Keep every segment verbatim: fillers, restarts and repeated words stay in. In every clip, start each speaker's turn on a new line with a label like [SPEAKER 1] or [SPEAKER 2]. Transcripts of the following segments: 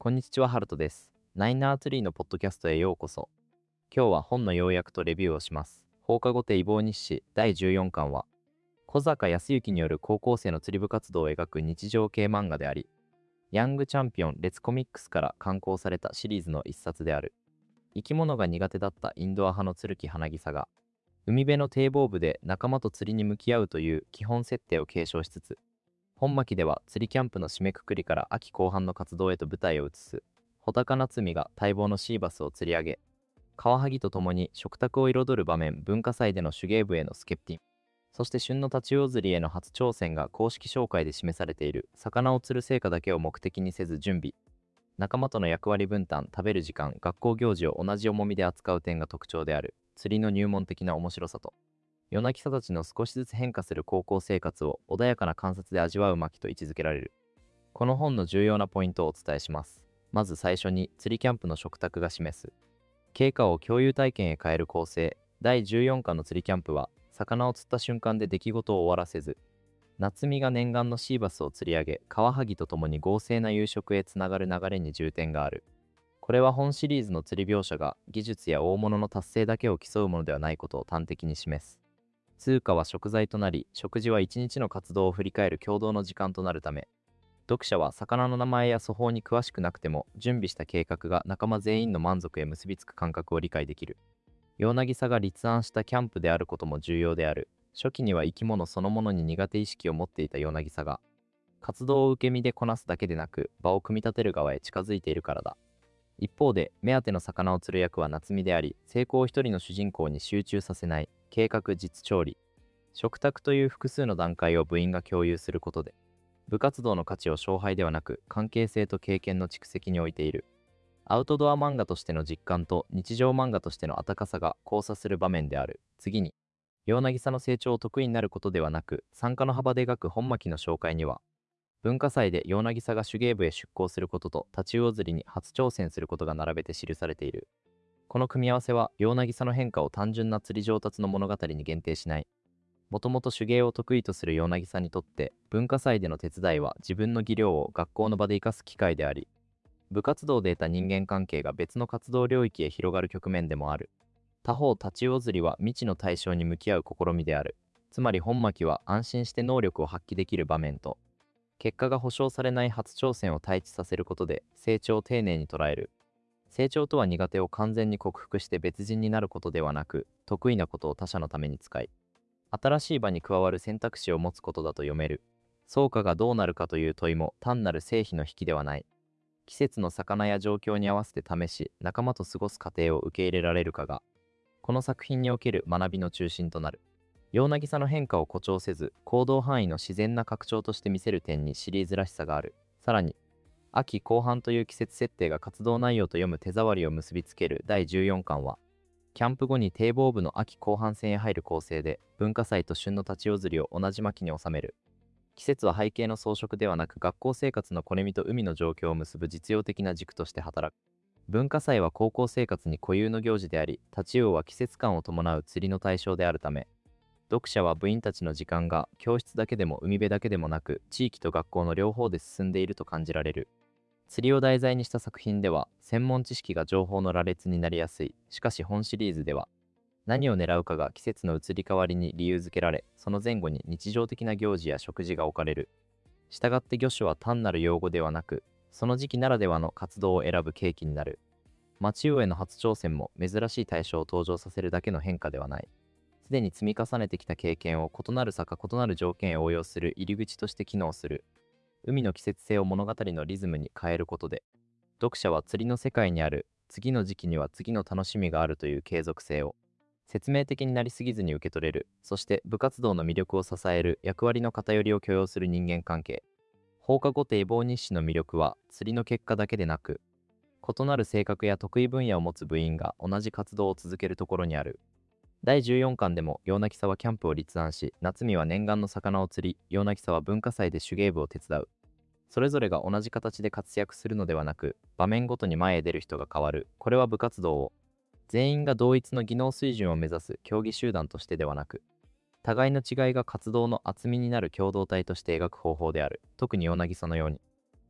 [SPEAKER 1] こんにちは、ハルトです。ナイナーツリーのポッドキャストへようこそ。今日は本の要約とレビューをします。放課後堤防日誌だいじゅうよんかんは、小坂康之による高校生の釣り部活動を描く日常系漫画であり、ヤングチャンピオンレッツコミックスから刊行されたシリーズの一冊である。生き物が苦手だったインドア派の鶴木花草が、海辺の堤防部で仲間と釣りに向き合うという基本設定を継承しつつ、本巻では釣りキャンプの締めくくりから秋後半の活動へと舞台を移す穂高夏美が待望のシーバスを釣り上げ、カワハギと共に食卓を彩る場面、文化祭での手芸部へのスケプティン、そして旬のタチウオ釣りへの初挑戦が公式紹介で示されている。魚を釣る成果だけを目的にせず準備、仲間との役割分担、食べる時間、学校行事を同じ重みで扱う点が特徴である。釣りの入門的な面白さと夜泣きさたちの少しずつ変化する高校生活を穏やかな観察で味わう巻と位置づけられる。この本の重要なポイントをお伝えします。まず最初に、釣りキャンプの食卓が示す経過を共有体験へ変える構成。だいじゅうよんかんの釣りキャンプは、魚を釣った瞬間で出来事を終わらせず、夏美が念願のシーバスを釣り上げ、カワハギと共に豪勢な夕食へつながる流れに重点がある。これは本シリーズの釣り描写が技術や大物の達成だけを競うものではないことを端的に示す。通貨は食材となり、食事は一日の活動を振り返る共同の時間となるため、読者は魚の名前や粗法に詳しくなくても、準備した計画が仲間全員の満足へ結びつく感覚を理解できる。ヨナギサが立案したキャンプであることも重要である。初期には生き物そのものに苦手意識を持っていたヨナギサが、活動を受け身でこなすだけでなく、場を組み立てる側へ近づいているからだ。一方で、目当ての魚を釣る役は夏美であり、成功を一人の主人公に集中させない。計画、実調理、食卓という複数の段階を部員が共有することで、部活動の価値を勝敗ではなく関係性と経験の蓄積に置いている。アウトドア漫画としての実感と日常漫画としての温かさが交差する場面である。次に、洋渚の成長を得意になることではなく、参加の幅で描く本巻の紹介には、文化祭で洋渚が手芸部へ出向することとタチウオ釣りに初挑戦することが並べて記されている。この組み合わせは洋渚の変化を単純な釣り上達の物語に限定しない。もともと手芸を得意とする洋渚にとって、文化祭での手伝いは自分の技量を学校の場で生かす機会であり、部活動で得た人間関係が別の活動領域へ広がる局面でもある。他方、タチウオ釣りは未知の対象に向き合う試みである。つまり本巻は安心して能力を発揮できる場面と、結果が保証されない初挑戦を対峙させることで成長を丁寧に捉える。成長とは苦手を完全に克服して別人になることではなく、得意なことを他者のために使い、新しい場に加わる選択肢を持つことだと読める。創価がどうなるかという問いも単なる成否の引きではない。季節の魚や状況に合わせて試し、仲間と過ごす過程を受け入れられるかが、この作品における学びの中心となる。洋渚の変化を誇張せず、行動範囲の自然な拡張として見せる点にシリーズらしさがある。さらに、秋後半という季節設定が活動内容と読む手触りを結びつけるだいじゅうよんかんは、キャンプ後に堤防部の秋後半戦へ入る構成で、文化祭と旬のタチウオ釣りを同じ巻に収める。季節は背景の装飾ではなく、学校生活のこれみと海の状況を結ぶ実用的な軸として働く。文化祭は高校生活に固有の行事であり、タチウオは季節感を伴う釣りの対象であるため、読者は部員たちの時間が教室だけでも海辺だけでもなく、地域と学校の両方で進んでいると感じられる。釣りを題材にした作品では、専門知識が情報の羅列になりやすい。しかし本シリーズでは、何を狙うかが季節の移り変わりに理由づけられ、その前後に日常的な行事や食事が置かれる。したがって魚種は単なる用語ではなく、その時期ならではの活動を選ぶ契機になる。マチウオへの初挑戦も珍しい対象を登場させるだけの変化ではない。すでに積み重ねてきた経験を異なる坂異なる条件へ応用する入り口として機能する。海の季節性を物語のリズムに変えることで、読者は釣りの世界にある次の時期には次の楽しみがあるという継続性を説明的になりすぎずに受け取れる。そして部活動の魅力を支える役割の偏りを許容する人間関係。放課後堤防日誌の魅力は釣りの結果だけでなく、異なる性格や得意分野を持つ部員が同じ活動を続けるところにある。だいじゅうよんかんでも洋渚はキャンプを立案し、夏美は念願の魚を釣り、洋渚は文化祭で手芸部を手伝う。それぞれが同じ形で活躍するのではなく、場面ごとに前へ出る人が変わる。これは部活動を全員が同一の技能水準を目指す競技集団としてではなく、互いの違いが活動の厚みになる共同体として描く方法である。特に洋渚のように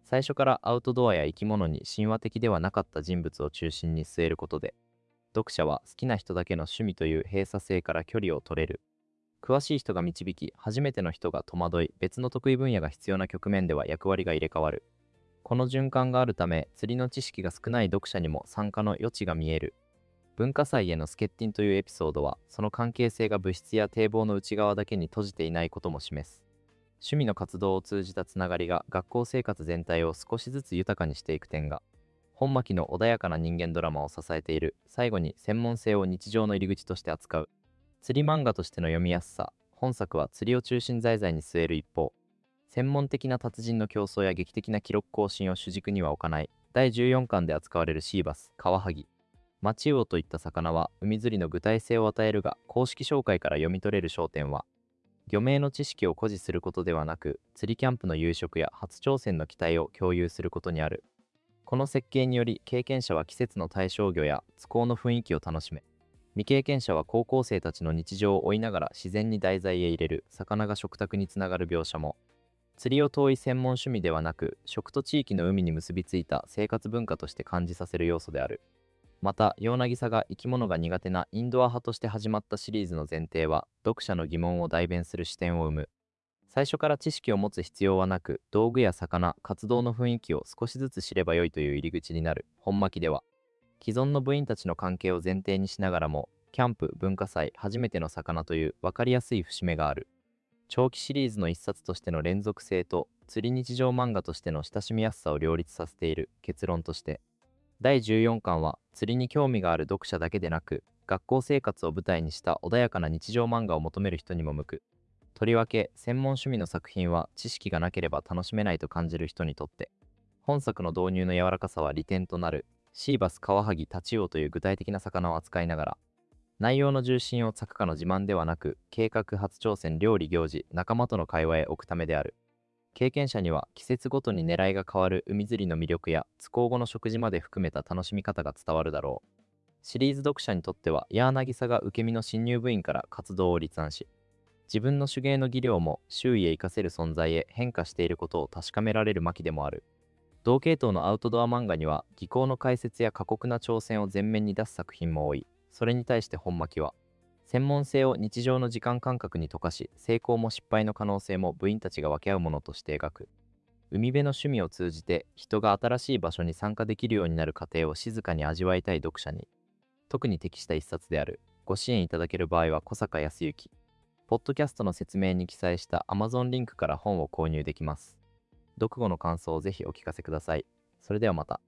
[SPEAKER 1] 最初からアウトドアや生き物に神話的ではなかった人物を中心に据えることで、読者は好きな人だけの趣味という閉鎖性から距離を取れる。詳しい人が導き、初めての人が戸惑い、別の得意分野が必要な局面では役割が入れ替わる。この循環があるため、釣りの知識が少ない読者にも参加の余地が見える。文化祭へのスケッティンというエピソードは、その関係性が物質や堤防の内側だけに閉じていないことも示す。趣味の活動を通じたつながりが学校生活全体を少しずつ豊かにしていく点が、本巻の穏やかな人間ドラマを支えている。最後に専門性を日常の入り口として扱う。釣り漫画としての読みやすさ。本作は釣りを中心題材に据える一方、専門的な達人の競争や劇的な記録更新を主軸には置かない。だいじゅうよんかんで扱われるシーバス、カワハギ、マチウオといった魚は海釣りの具体性を与えるが、公式紹介から読み取れる焦点は、漁名の知識を誇示することではなく、釣りキャンプの夕食や初挑戦の期待を共有することにある。この設計により、経験者は季節の対象魚や津港の雰囲気を楽しめ、未経験者は高校生たちの日常を追いながら自然に題材へ入れる。魚が食卓につながる描写も、釣りを遠い専門趣味ではなく、食と地域の海に結びついた生活文化として感じさせる要素である。また、ヨウナギサが生き物が苦手なインドア派として始まったシリーズの前提は、読者の疑問を代弁する視点を生む。最初から知識を持つ必要はなく、道具や魚、活動の雰囲気を少しずつ知ればよいという入り口になる。本巻では、既存の部員たちの関係を前提にしながらも、キャンプ、文化祭、初めての魚という分かりやすい節目がある。長期シリーズの一冊としての連続性と、釣り日常漫画としての親しみやすさを両立させている。結論として、だいじゅうよんかんは釣りに興味がある読者だけでなく、学校生活を舞台にした穏やかな日常漫画を求める人にも向く。とりわけ専門趣味の作品は知識がなければ楽しめないと感じる人にとって、本作の導入の柔らかさは利点となる。シーバス、カワハギ、タチウオという具体的な魚を扱いながら、内容の重心を作家の自慢ではなく、計画、初挑戦、料理、行事、仲間との会話へ置くためである。経験者には季節ごとに狙いが変わる海釣りの魅力や津港後の食事まで含めた楽しみ方が伝わるだろう。シリーズ読者にとっては、ヤーナギサが受け身の新入部員から活動を立案し、自分の手芸の技量も周囲へ活かせる存在へ変化していることを確かめられる巻でもある。同系統のアウトドア漫画には、技巧の解説や過酷な挑戦を前面に出す作品も多い。それに対して本巻は、専門性を日常の時間感覚に溶かし、成功も失敗の可能性も部員たちが分け合うものとして描く。海辺の趣味を通じて人が新しい場所に参加できるようになる過程を静かに味わいたい読者に特に適した一冊である。ご支援いただける場合は小坂康之。ポッドキャストの説明に記載した Amazon リンクから本を購入できます。読後の感想をぜひお聞かせください。それではまた。